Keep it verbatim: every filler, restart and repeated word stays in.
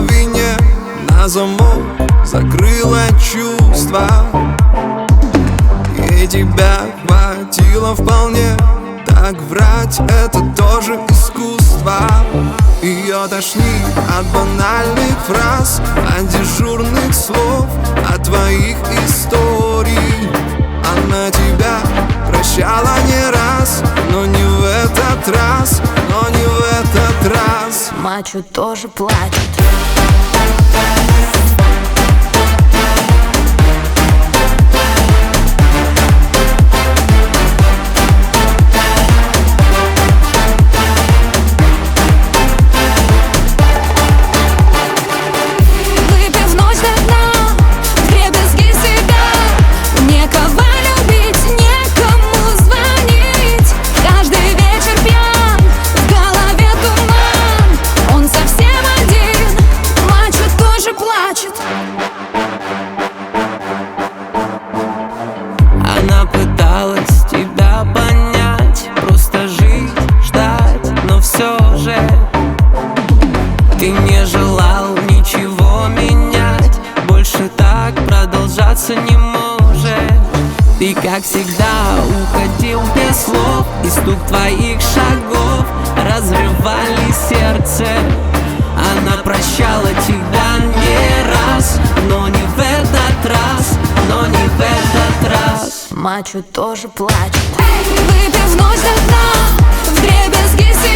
вине на замок закрыла чувства, и тебя хватило вполне. Так врать — это тоже искусство. Ее тошнит от банальных фраз, от дежурных слов, от твоих историй. Она тебя прощала не раз, но не в этот раз, но не в этот раз. Мачо тоже плачет. Она пыталась тебя понять, просто жить, ждать, но все же ты не желал ничего менять. Больше так продолжаться не может. Ты, как всегда, уходил без слов, и стук твоих шагов разрывали сердце. Она прощала тебя не раз, но не в этот раз, но не в этот раз. Мачо тоже плачет. Выпив вновь до дна, вдребезги.